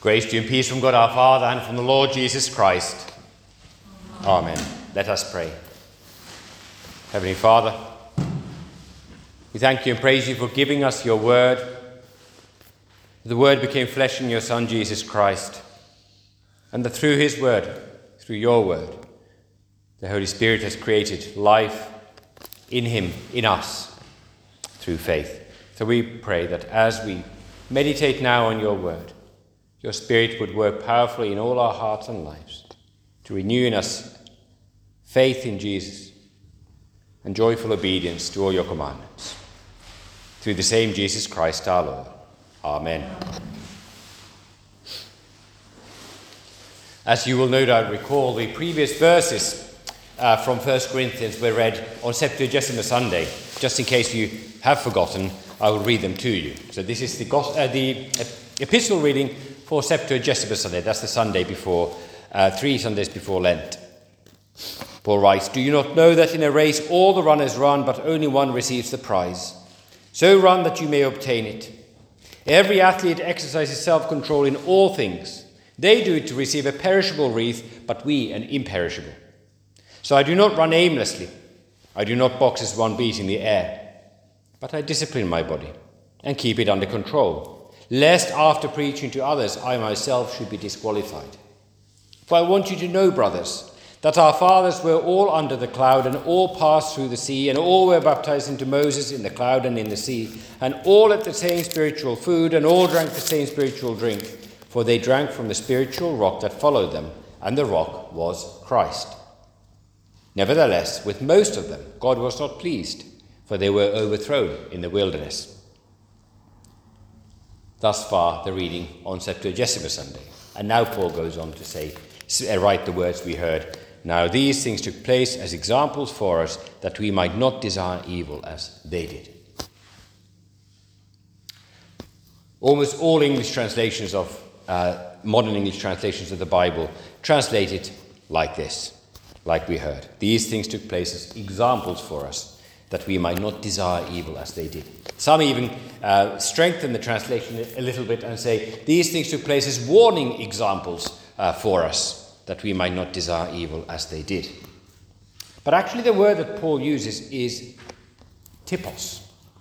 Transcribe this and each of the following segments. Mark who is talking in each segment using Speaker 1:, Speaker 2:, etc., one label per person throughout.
Speaker 1: Grace to you and peace from God our Father and from the Lord Jesus Christ. Amen. Let us pray. Heavenly Father, we thank you and praise you for giving us your word. The word became flesh in your Son, Jesus Christ. And that through his word, through your word, the Holy Spirit has created life in him, in us, through faith. So we pray that as we meditate now on your word, your Spirit would work powerfully in all our hearts and lives to renew in us faith in Jesus and joyful obedience to all your commandments. Through the same Jesus Christ our Lord. Amen. As you will no doubt recall, the previous verses from 1 Corinthians were read on Septuagesima Sunday. Just in case you have forgotten, I will read them to you. So this is the epistle reading for Septuagesima Sunday. That's the Sunday before, 3 Sundays before Lent. Paul writes, "Do you not know that in a race all the runners run, but only one receives the prize? So run that you may obtain it. Every athlete exercises self-control in all things. They do it to receive a perishable wreath, but we an imperishable. So I do not run aimlessly. I do not box as one beating the air. But I discipline my body and keep it under control, lest after preaching to others I myself should be disqualified. For I want you to know, brothers, that our fathers were all under the cloud and all passed through the sea, and all were baptized into Moses in the cloud and in the sea, and all ate the same spiritual food, and all drank the same spiritual drink, for they drank from the spiritual rock that followed them, and the rock was Christ. Nevertheless, with most of them God was not pleased, for they were overthrown in the wilderness." Thus far, the reading on Septuagesima Sunday. And now Paul goes on to write the words we heard. "Now these things took place as examples for us, that we might not desire evil as they did." Almost all English translations of modern English translations of the Bible translate it like this, like we heard. These things took place as examples for us, that we might not desire evil as they did. Some even strengthen the translation a little bit and say, these things took place as warning examples for us, that we might not desire evil as they did. But actually the word that Paul uses is typos,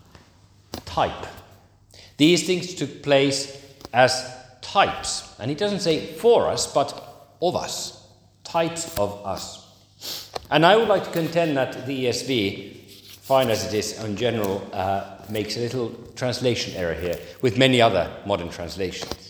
Speaker 1: type. These things took place as types. And he doesn't say for us, but of us, types of us. And I would like to contend that the ESV, fine as it is in general, makes a little translation error here with many other modern translations.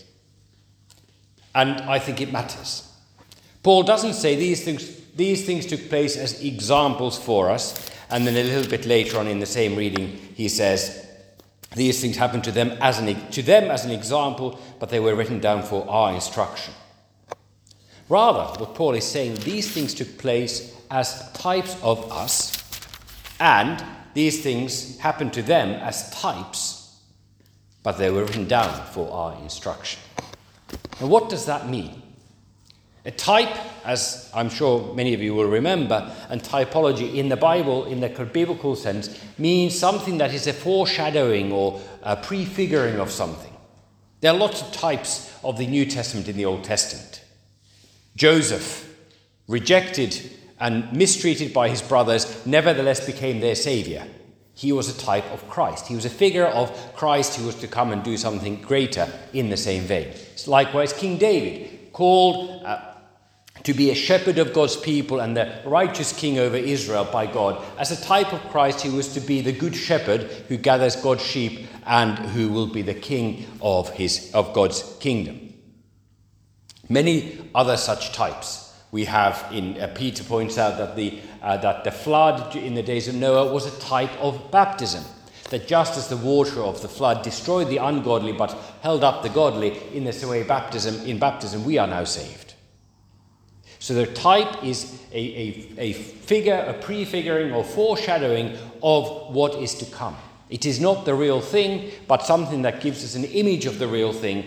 Speaker 1: And I think it matters. Paul doesn't say these things took place as examples for us, and then a little bit later on in the same reading he says these things happened to them as an example, but they were written down for our instruction. Rather, what Paul is saying, these things took place as types of us, and these things happened to them as types, but they were written down for our instruction. Now, what does that mean? A type, as I'm sure many of you will remember, and typology in the Bible, in the biblical sense, means something that is a foreshadowing or a prefiguring of something. There are lots of types of the New Testament in the Old Testament. Joseph, rejected and mistreated by his brothers, nevertheless became their saviour. He was a type of Christ. He was a figure of Christ who was to come and do something greater in the same vein. Likewise, King David, called to be a shepherd of God's people and the righteous king over Israel by God. As a type of Christ, he was to be the good shepherd who gathers God's sheep and who will be the king of God's kingdom. Many other such types we have in Peter points out that the flood in the days of Noah was a type of baptism. That just as the water of the flood destroyed the ungodly but held up the godly, in this way in baptism we are now saved. So the type is a figure, a prefiguring or foreshadowing of what is to come. It is not the real thing, but something that gives us an image of the real thing,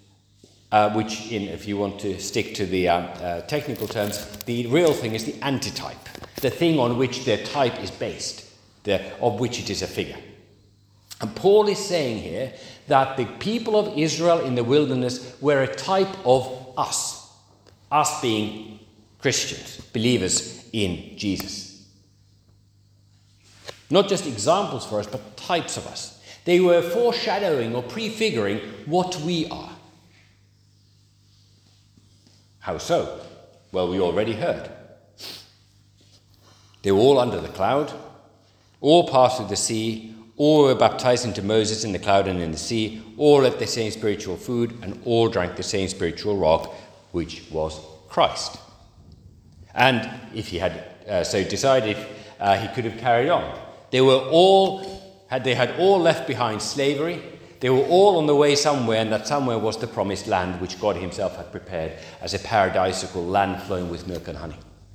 Speaker 1: which, if you want to stick to the technical terms, the real thing is the antitype, the thing on which the type is based, of which it is a figure. And Paul is saying here that the people of Israel in the wilderness were a type of us being Christians, believers in Jesus. Not just examples for us, but types of us. They were foreshadowing or prefiguring what we are. How so? Well, we already heard. They were all under the cloud, all passed through the sea, all were baptized into Moses in the cloud and in the sea, all ate the same spiritual food, and all drank the same spiritual rock, which was Christ. And if he had so decided, he could have carried on. They had all left behind slavery. They were all on the way somewhere, and that somewhere was the promised land, which God himself had prepared as a paradisical land flowing with milk and honey.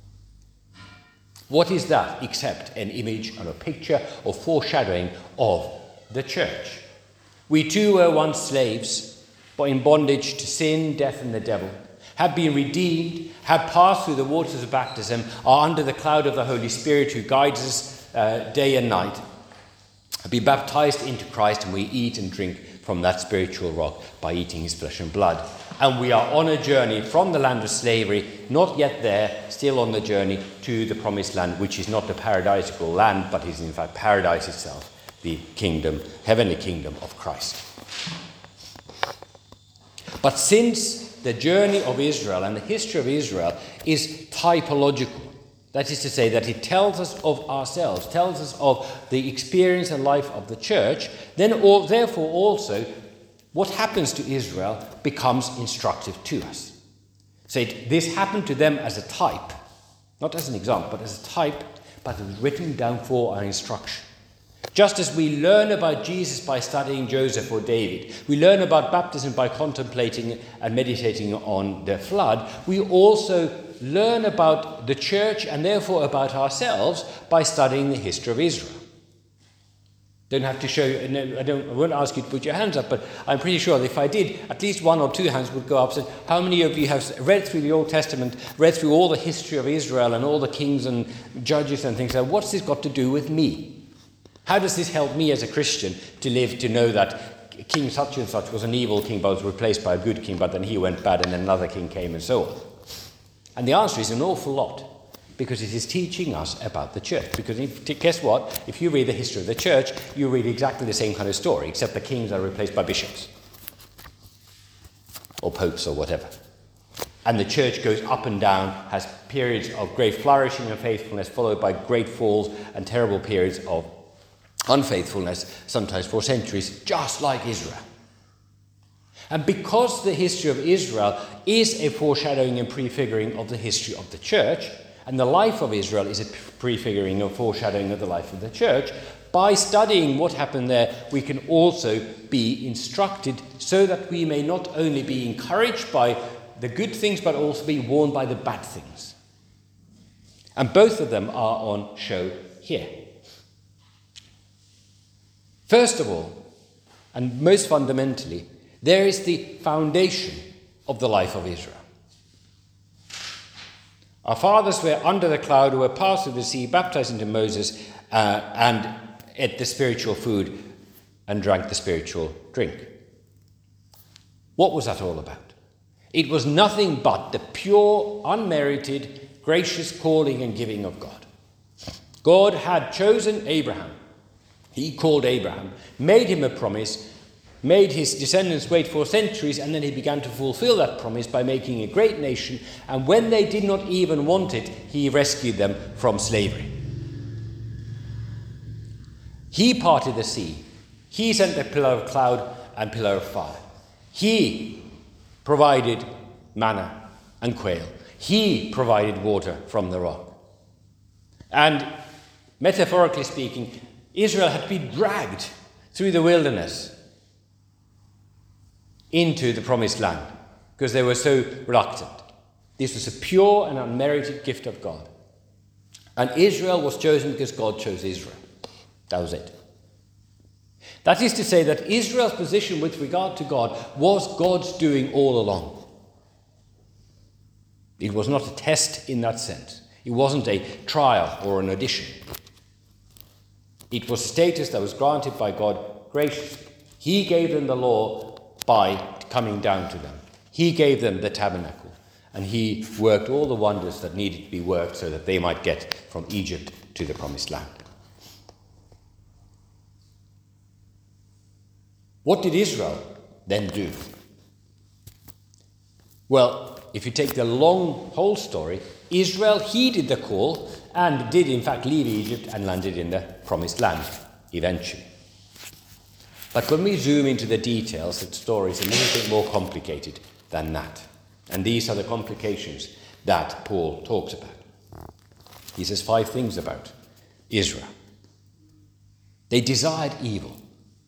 Speaker 1: What is that except an image and a picture or foreshadowing of the church? We too were once slaves, but in bondage to sin, death, and the devil, have been redeemed, have passed through the waters of baptism, are under the cloud of the Holy Spirit who guides us day and night, have been baptized into Christ, and we eat and drink from that spiritual rock by eating his flesh and blood. And we are on a journey from the land of slavery, not yet there, still on the journey to the promised land, which is not the paradisical land, but is in fact paradise itself, the kingdom, heavenly kingdom of Christ. But since the journey of Israel and the history of Israel is typological, that is to say that it tells us of ourselves, tells us of the experience and life of the church, then therefore also what happens to Israel becomes instructive to us. So this happened to them as a type, not as an example, but as a type, but it was written down for our instruction. Just as we learn about Jesus by studying Joseph or David, we learn about baptism by contemplating and meditating on the flood, we also learn about the church and therefore about ourselves by studying the history of Israel. Don't have to show you, no, I won't ask you to put your hands up, but I'm pretty sure that if I did, at least one or two hands would go up. So how many of you have read through the Old Testament, read through all the history of Israel and all the kings and judges and things like that? What's this got to do with me? How does this help me as a Christian to live, to know that King such and such was an evil king but was replaced by a good king, but then he went bad and then another king came and so on? And the answer is an awful lot, because it is teaching us about the church. Because guess what? If you read the history of the church, you read exactly the same kind of story, except the kings are replaced by bishops or popes or whatever. And the church goes up and down, has periods of great flourishing and faithfulness, followed by great falls and terrible periods of unfaithfulness, sometimes for centuries, just like Israel. And because the history of Israel is a foreshadowing and prefiguring of the history of the church, and the life of Israel is a prefiguring or foreshadowing of the life of the church, by studying what happened there, we can also be instructed so that we may not only be encouraged by the good things, but also be warned by the bad things. And both of them are on show here. First of all, and most fundamentally, there is the foundation of the life of Israel. Our fathers were under the cloud, who were passed through the sea, baptized into Moses, and ate the spiritual food and drank the spiritual drink. What was that all about? It was nothing but the pure, unmerited, gracious calling and giving of God. God had chosen Abraham. He called Abraham, made him a promise, made his descendants wait for centuries, and then he began to fulfill that promise by making a great nation. And when they did not even want it, he rescued them from slavery. He parted the sea. He sent a pillar of cloud and pillar of fire. He provided manna and quail. He provided water from the rock. And metaphorically speaking, Israel had been dragged through the wilderness into the promised land because they were so reluctant. This was a pure and unmerited gift of God. And Israel was chosen because God chose Israel. That was it. That is to say that Israel's position with regard to God was God's doing all along. It was not a test in that sense. It wasn't a trial or an audition. It was a status that was granted by God graciously. He gave them the law by coming down to them. He gave them the tabernacle, and he worked all the wonders that needed to be worked so that they might get from Egypt to the promised land. What did Israel then do? Well, if you take the whole story, Israel heeded the call and did in fact leave Egypt and landed in the promised land eventually. But when we zoom into the details, the story is a little bit more complicated than that. And these are the complications that Paul talks about. He says 5 things about Israel. They desired evil.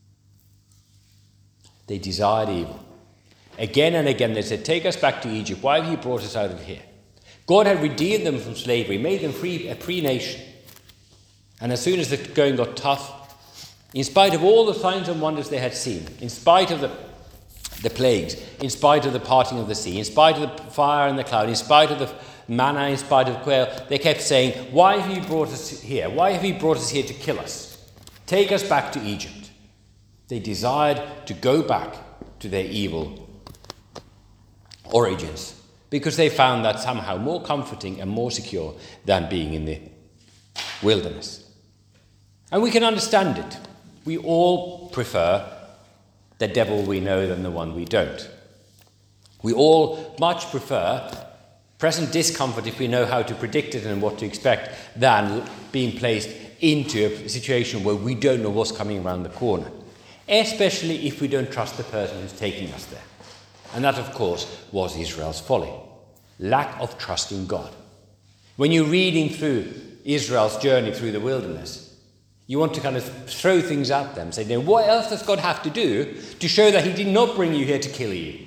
Speaker 1: They desired evil. Again and again they said, take us back to Egypt. Why have you brought us out of here? God had redeemed them from slavery, made them free, a free nation. And as soon as the going got tough, in spite of all the signs and wonders they had seen, in spite of the plagues, in spite of the parting of the sea, in spite of the fire and the cloud, in spite of the manna, in spite of quail, they kept saying, why have you brought us here? Why have you brought us here to kill us? Take us back to Egypt. They desired to go back to their evil origins because they found that somehow more comforting and more secure than being in the wilderness. And we can understand it. We all prefer the devil we know than the one we don't. We all much prefer present discomfort if we know how to predict it and what to expect than being placed into a situation where we don't know what's coming around the corner, especially if we don't trust the person who's taking us there. And that, of course, was Israel's folly. Lack of trust in God. When you're reading through Israel's journey through the wilderness, you want to kind of throw things at them, say, now, what else does God have to do to show that he did not bring you here to kill you?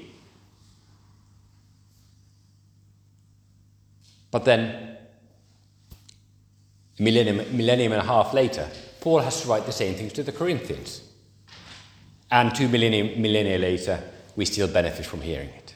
Speaker 1: But then, a millennium and a half later, Paul has to write the same things to the Corinthians. And 2 millennia later, we still benefit from hearing it.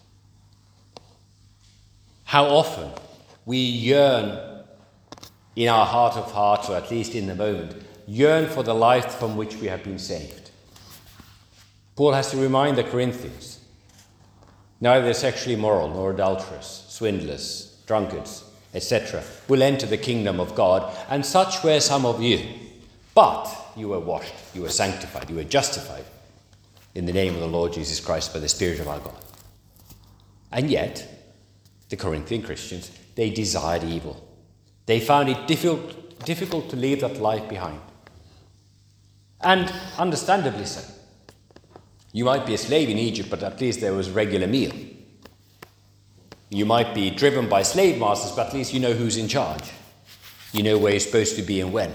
Speaker 1: How often we yearn in our heart of hearts, or at least in the moment, yearn for the life from which we have been saved. Paul has to remind the Corinthians, neither sexually immoral, nor adulterous, swindlers, drunkards, etc., will enter the kingdom of God, and such were some of you. But you were washed, you were sanctified, you were justified in the name of the Lord Jesus Christ by the Spirit of our God. And yet, the Corinthian Christians, they desired evil. They found it difficult to leave that life behind. And understandably so. You might be a slave in Egypt, but at least there was a regular meal. You might be driven by slave masters, but at least you know who's in charge. You know where you're supposed to be and when.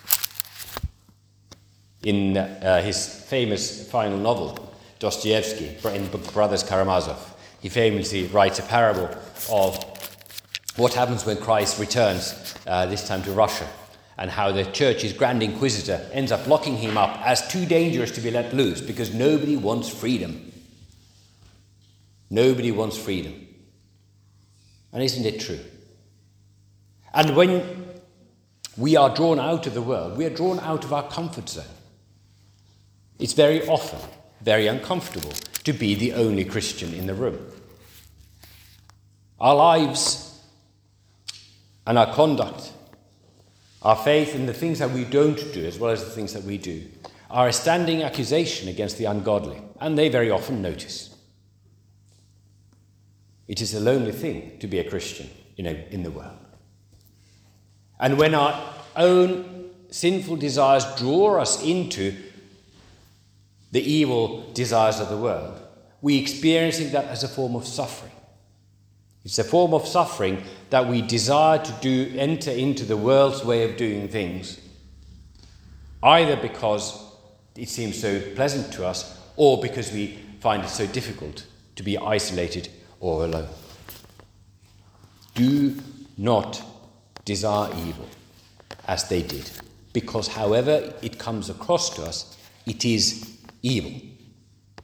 Speaker 1: In his famous final novel, Dostoevsky, in Brothers Karamazov, he famously writes a parable of what happens when Christ returns, this time to Russia, and how the church's Grand Inquisitor ends up locking him up as too dangerous to be let loose because nobody wants freedom. Nobody wants freedom. And isn't it true? And when we are drawn out of the world, we are drawn out of our comfort zone. It's very often very uncomfortable to be the only Christian in the room. Our lives and our conduct, our faith in the things that we don't do as well as the things that we do, are a standing accusation against the ungodly, and they very often notice. It is a lonely thing to be a Christian in the world. And when our own sinful desires draw us into the evil desires of the world, we experience that as a form of suffering. It's a form of suffering that we desire to enter into the world's way of doing things, either because it seems so pleasant to us or because we find it so difficult to be isolated or alone. Do not desire evil as they did, because however it comes across to us, it is evil.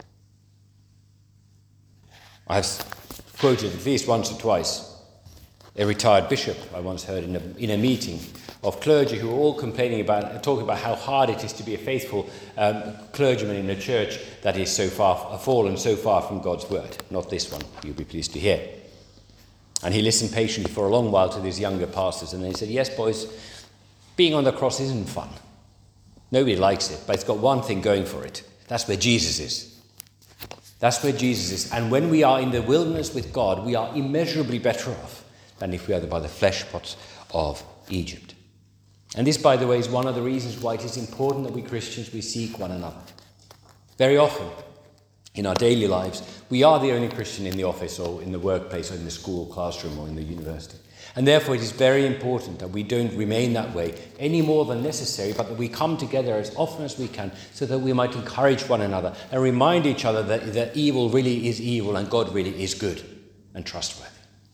Speaker 1: I've quoted at least once or twice A retired bishop I once heard in a meeting of clergy who were all talking about how hard it is to be a faithful clergyman in a church that is so far fallen, so far from God's word. Not this one, you'll be pleased to hear. And he listened patiently for a long while to these younger pastors, and they said, yes, boys, being on the cross isn't fun. Nobody likes it, but it's got one thing going for it. That's where Jesus is. That's where Jesus is. And when we are in the wilderness with God, we are immeasurably better off than if we are by the flesh pots of Egypt. And this, by the way, is one of the reasons why it is important that we Christians, we seek one another. Very often, in our daily lives, we are the only Christian in the office or in the workplace or in the school classroom or in the university. And therefore it is very important that we don't remain that way any more than necessary, but that we come together as often as we can so that we might encourage one another and remind each other that evil really is evil and God really is good and trustworthy.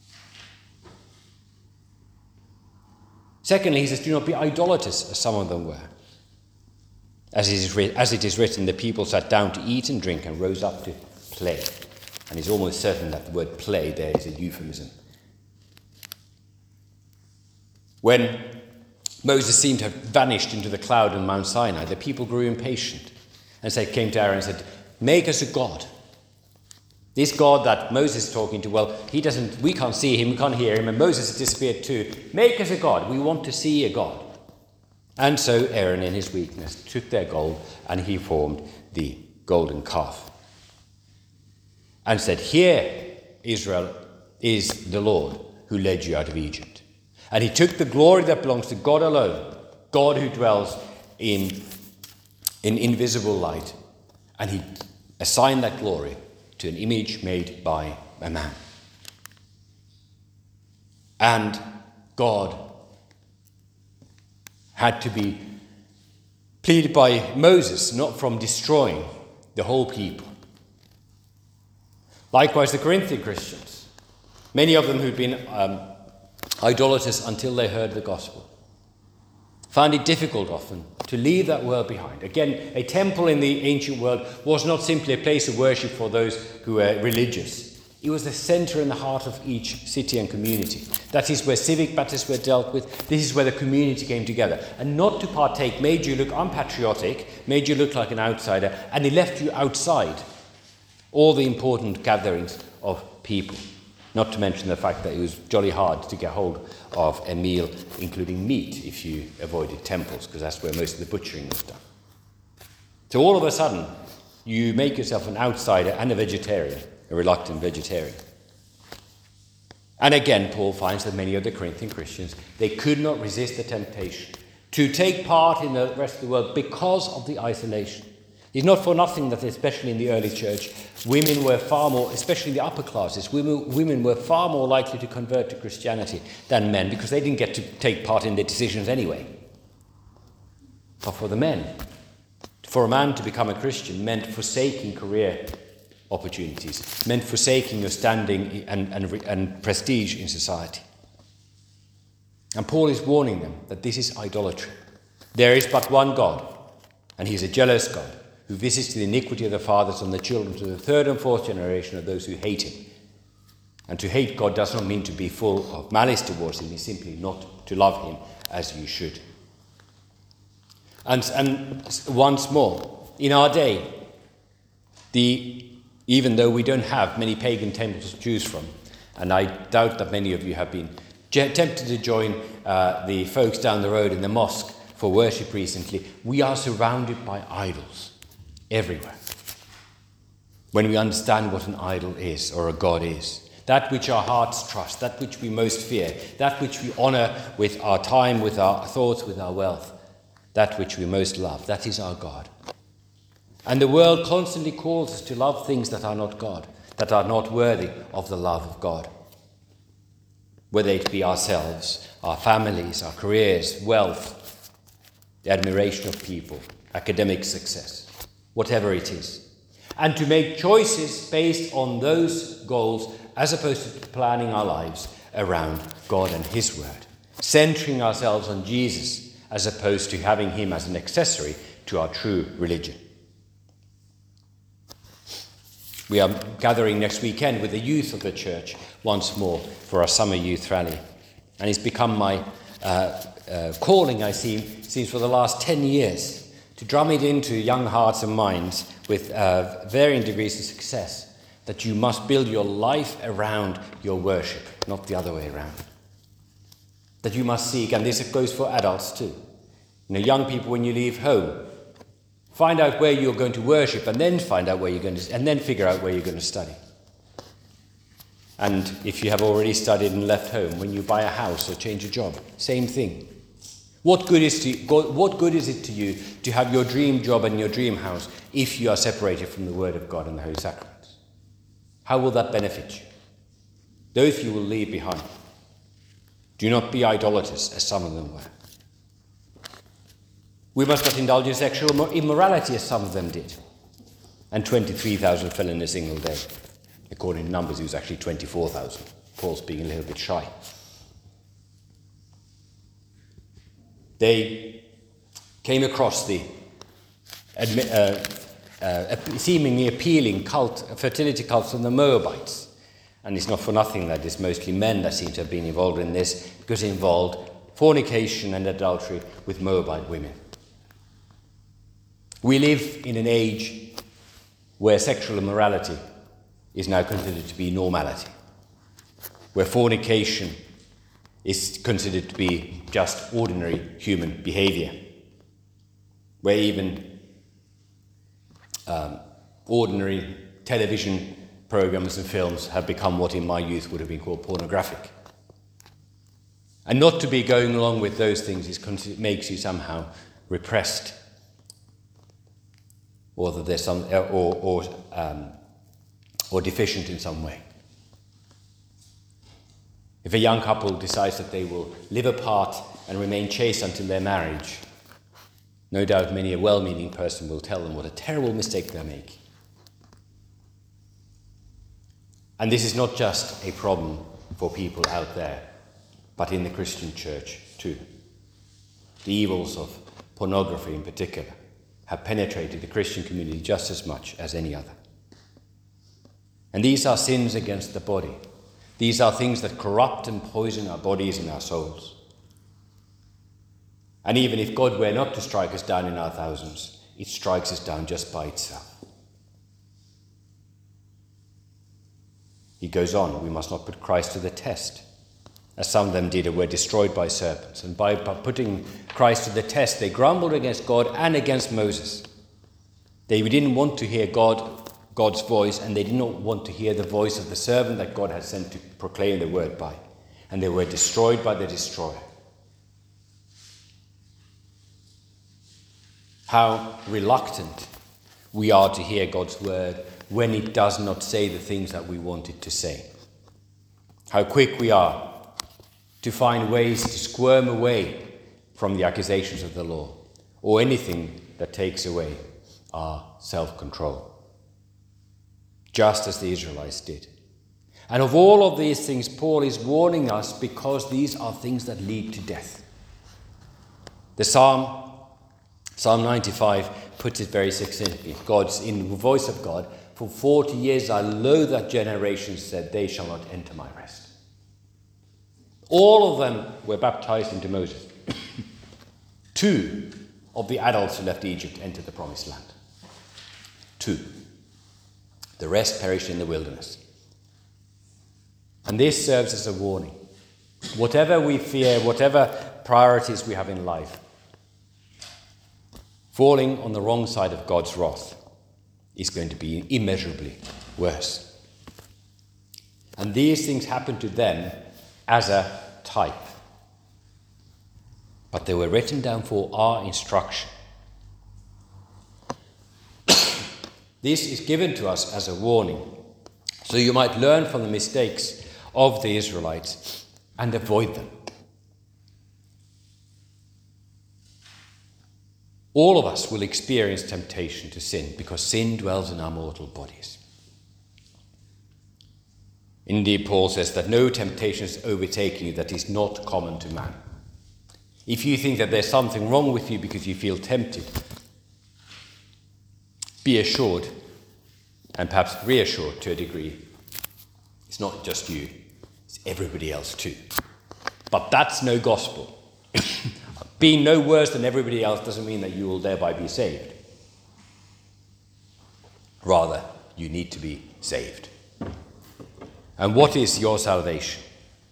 Speaker 1: Secondly, he says, do not be idolaters, as some of them were. As it is written, the people sat down to eat and drink and rose up to play. And it's almost certain that the word play there is a euphemism. When Moses seemed to have vanished into the cloud on Mount Sinai, the people grew impatient and came to Aaron and said, make us a god. This God that Moses is talking to, well, we can't see him, we can't hear him, and Moses has disappeared too. Make us a God. We want to see a God. And so Aaron, in his weakness, took their gold and he formed the golden calf. And said, here, Israel, is the Lord who led you out of Egypt. And he took the glory that belongs to God alone, God who dwells in invisible light, and he assigned that glory to an image made by a man. And God had to be pleaded by Moses not from destroying the whole people. Likewise, the Corinthian Christians, many of them who'd been idolaters until they heard the gospel, found it difficult often to leave that world behind. Again, a temple in the ancient world was not simply a place of worship for those who were religious. It was the centre and the heart of each city and community. That is where civic matters were dealt with. This is where the community came together. And not to partake made you look unpatriotic, made you look like an outsider, and it left you outside all the important gatherings of people. Not to mention the fact that it was jolly hard to get hold of a meal, including meat, if you avoided temples, because that's where most of the butchering was done. So all of a sudden, you make yourself an outsider and a vegetarian, a reluctant vegetarian. And again, Paul finds that many of the Corinthian Christians, they could not resist the temptation to take part in the rest of the world because of the isolation. It's not for nothing that, especially in the early church, women were far more, especially in the upper classes, women were far more likely to convert to Christianity than men, because they didn't get to take part in their decisions anyway. But for the men, for a man to become a Christian meant forsaking career opportunities, meant forsaking your standing and prestige in society. And Paul is warning them that this is idolatry. There is but one God, and he is a jealous God, who visits the iniquity of the fathers on the children to the third and fourth generation of those who hate him. And to hate God does not mean to be full of malice towards him, it's simply not to love him as you should. And once more, in our day, even though we don't have many pagan temples to choose from, and I doubt that many of you have been tempted to join the folks down the road in the mosque for worship recently, we are surrounded by idols everywhere. When we understand what an idol is or a god is, that which our hearts trust, that which we most fear, that which we honour with our time, with our thoughts, with our wealth, that which we most love, that is our God. And the world constantly calls us to love things that are not God, that are not worthy of the love of God. Whether it be ourselves, our families, our careers, wealth, the admiration of people, academic success, whatever it is. And to make choices based on those goals as opposed to planning our lives around God and his word, centering ourselves on Jesus as opposed to having him as an accessory to our true religion. We are gathering next weekend with the youth of the church once more for our summer youth rally. And it's become my calling, I seems for the last 10 years, to drum it into young hearts and minds with varying degrees of success, that you must build your life around your worship, not the other way around. That you must seek, and this goes for adults too. Young people, when you leave home, find out where you're going to worship, and then find out where you're going to, and then figure out where you're going to study. And if you have already studied and left home, when you buy a house or change a job, same thing. What good is it to you to have your dream job and your dream house if you are separated from the Word of God and the Holy Sacraments? How will that benefit you? Those you will leave behind. Do not be idolaters, as some of them were. We must not indulge in sexual immorality, as some of them did. And 23,000 fell in a single day. According to Numbers, it was actually 24,000. Paul's being a little bit shy. They came across the seemingly appealing fertility cults from the Moabites. And it's not for nothing that it's mostly men that seem to have been involved in this, because it involved fornication and adultery with Moabite women. We live in an age where sexual immorality is now considered to be normality, where fornication is considered to be just ordinary human behavior, where even ordinary television programs and films have become what in my youth would have been called pornographic. And not to be going along with those things makes you somehow repressed, or that there's some or deficient in some way. If a young couple decides that they will live apart and remain chaste until their marriage, no doubt many a well-meaning person will tell them what a terrible mistake they're making. And this is not just a problem for people out there, but in the Christian church too. The evils of pornography in particular have penetrated the Christian community just as much as any other. And these are sins against the body. These are things that corrupt and poison our bodies and our souls. And even if God were not to strike us down in our thousands, it strikes us down just by itself. He goes on, we must not put Christ to the test, as some of them did and were destroyed by serpents. And by putting Christ to the test, they grumbled against God and against Moses. They didn't want to hear God's voice, and they did not want to hear the voice of the servant that God had sent to proclaim the word by. And they were destroyed by the destroyer. How reluctant we are to hear God's word when it does not say the things that we want it to say. How quick we are to find ways to squirm away from the accusations of the law, or anything that takes away our self-control. Just as the Israelites did. And of all of these things, Paul is warning us because these are things that lead to death. The Psalm 95 puts it very succinctly. In the voice of God, for 40 years I loathe that generation said, they shall not enter my rest. All of them were baptized into Moses. 2 of the adults who left Egypt entered the promised land. 2. The rest perished in the wilderness. And this serves as a warning. Whatever we fear, whatever priorities we have in life, falling on the wrong side of God's wrath is going to be immeasurably worse. And these things happened to them as a type. But they were written down for our instruction. This is given to us as a warning, so you might learn from the mistakes of the Israelites and avoid them. All of us will experience temptation to sin because sin dwells in our mortal bodies. Indeed, Paul says that no temptation is overtaking you that is not common to man. If you think that there's something wrong with you because you feel tempted, be assured, and perhaps reassured to a degree, it's not just you, it's everybody else too. But that's no gospel. Being no worse than everybody else doesn't mean that you will thereby be saved. Rather, you need to be saved. And what is your salvation?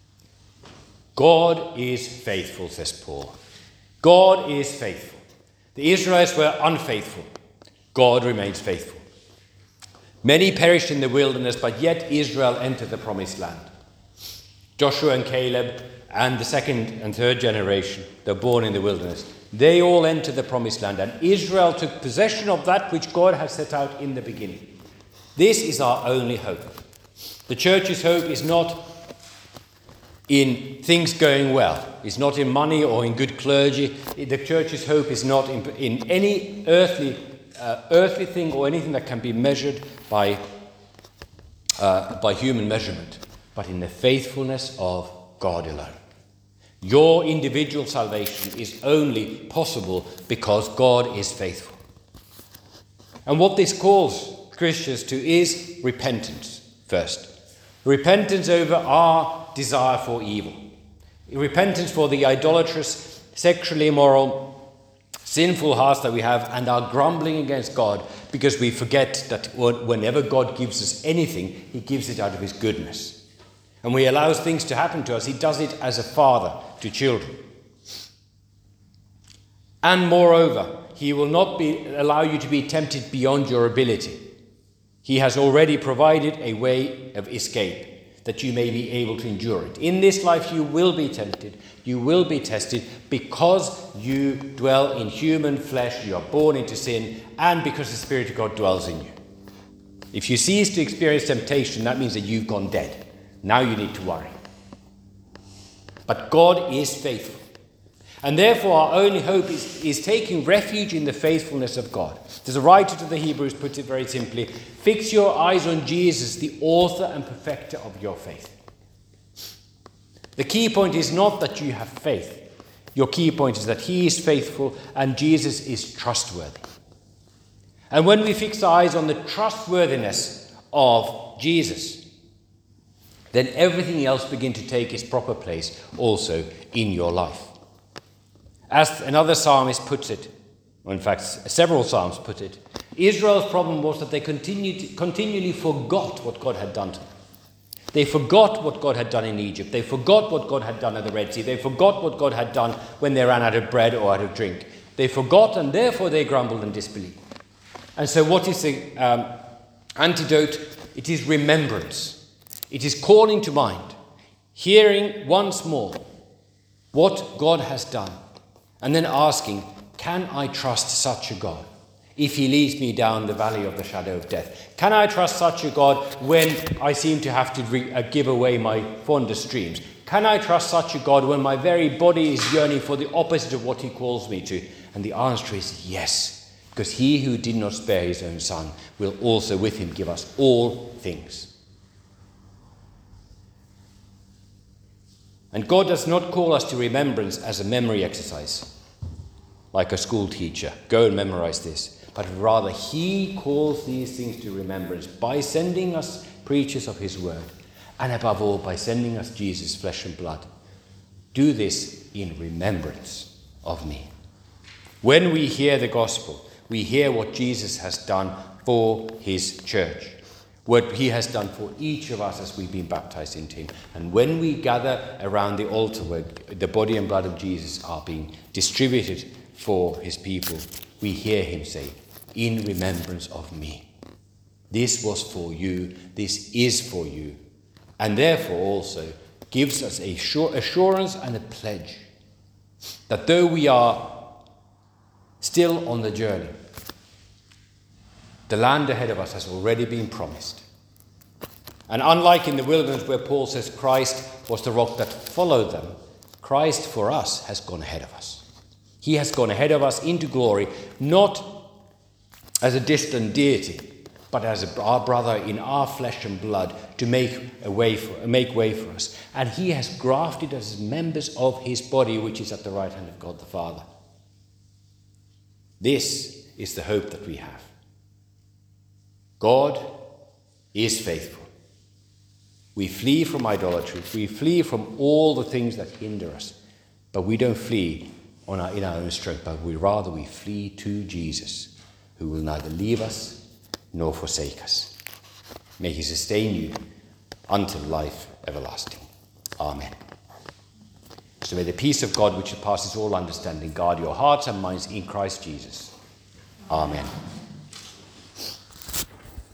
Speaker 1: God is faithful, says Paul. God is faithful. The Israelites were unfaithful. God remains faithful. Many perished in the wilderness, but yet Israel entered the promised land. Joshua and Caleb and the second and third generation, they're born in the wilderness. They all entered the promised land, and Israel took possession of that which God had set out in the beginning. This is our only hope. The church's hope is not in things going well. It's not in money or in good clergy. The church's hope is not in any earthly thing or anything that can be measured by human measurement, but in the faithfulness of God alone. Your individual salvation is only possible because God is faithful. And what this calls Christians to is repentance first. Repentance over our desire for evil. Repentance for the idolatrous, sexually immoral, sinful hearts that we have and are grumbling against God because we forget that whenever God gives us anything, he gives it out of his goodness. And when he allows things to happen to us, he does it as a father to children. And moreover, he will not allow you to be tempted beyond your ability. He has already provided a way of escape that you may be able to endure it. In this life you will be tempted, you will be tested because you dwell in human flesh, you are born into sin, and because the Spirit of God dwells in you. If you cease to experience temptation, that means that you've gone dead. Now you need to worry. But God is faithful. And therefore our only hope is taking refuge in the faithfulness of God. The writer to the Hebrews puts it very simply: fix your eyes on Jesus, the author and perfecter of your faith. The key point is not that you have faith. Your key point is that he is faithful and Jesus is trustworthy. And when we fix our eyes on the trustworthiness of Jesus, then everything else begins to take its proper place also in your life. As another psalmist puts it, or in fact several psalms put it, Israel's problem was that they continually forgot what God had done to them. They forgot what God had done in Egypt. They forgot what God had done at the Red Sea. They forgot what God had done when they ran out of bread or out of drink. They forgot, and therefore they grumbled and disbelieved. And so what is the antidote? It is remembrance. It is calling to mind, hearing once more what God has done, and then asking, can I trust such a God if he leads me down the valley of the shadow of death? Can I trust such a God when I seem to have to give away my fondest dreams? Can I trust such a God when my very body is yearning for the opposite of what he calls me to? And the answer is yes, because he who did not spare his own son will also with him give us all things. And God does not call us to remembrance as a memory exercise, like a school teacher. Go and memorize this. But rather, he calls these things to remembrance by sending us preachers of his word, and above all, by sending us Jesus' flesh and blood. Do this in remembrance of me. When we hear the gospel, we hear what Jesus has done for his church, what he has done for each of us as we've been baptized into him. And when we gather around the altar where the body and blood of Jesus are being distributed for his people, we hear him say, in remembrance of me. This was for you, this is for you, and therefore also gives us a assurance and a pledge that though we are still on the journey, the land ahead of us has already been promised. And unlike in the wilderness where Paul says Christ was the rock that followed them, Christ for us has gone ahead of us. He has gone ahead of us into glory, not as a distant deity, but as our brother in our flesh and blood to make way for us. And he has grafted us as members of his body, which is at the right hand of God the Father. This is the hope that we have. God is faithful. We flee from idolatry. We flee from all the things that hinder us. But we don't flee in our own strength, but we flee to Jesus, who will neither leave us nor forsake us. May he sustain you until life everlasting. Amen. So may the peace of God, which surpasses all understanding, guard your hearts and minds in Christ Jesus. Amen.